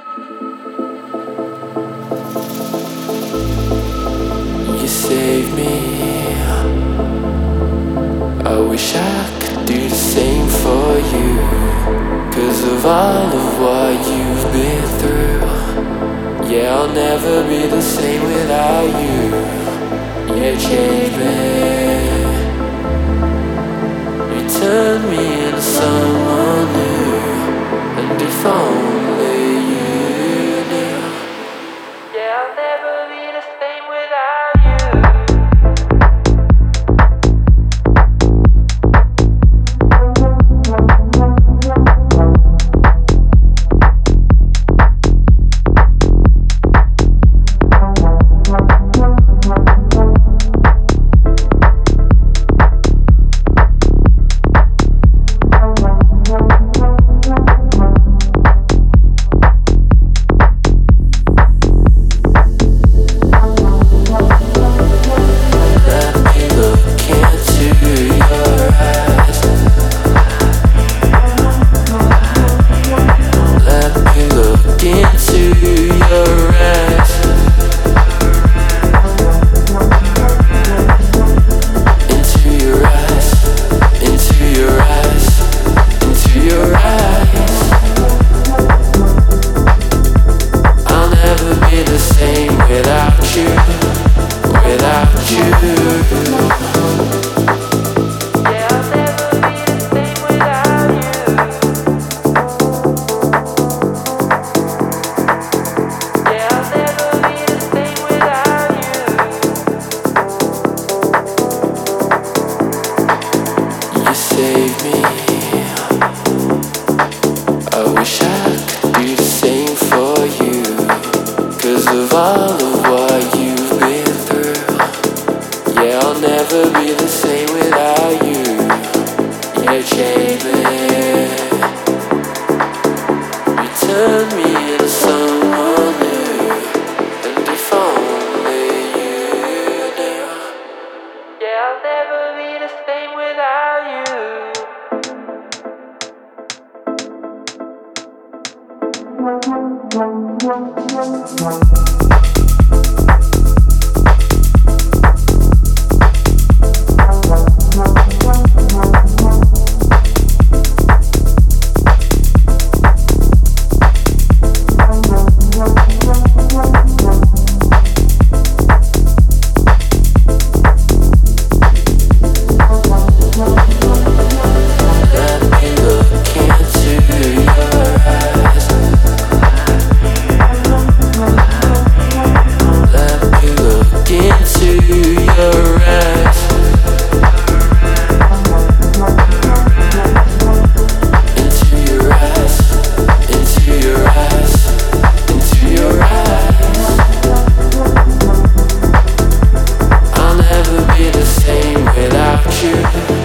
You save me. I wish I could do the same for you. 'Cause of all of what you've been through. Yeah, I'll never be the same without you. You changed me. You turned me into someone new. And if only you knew. Yeah, I'll never be the same without you. Without you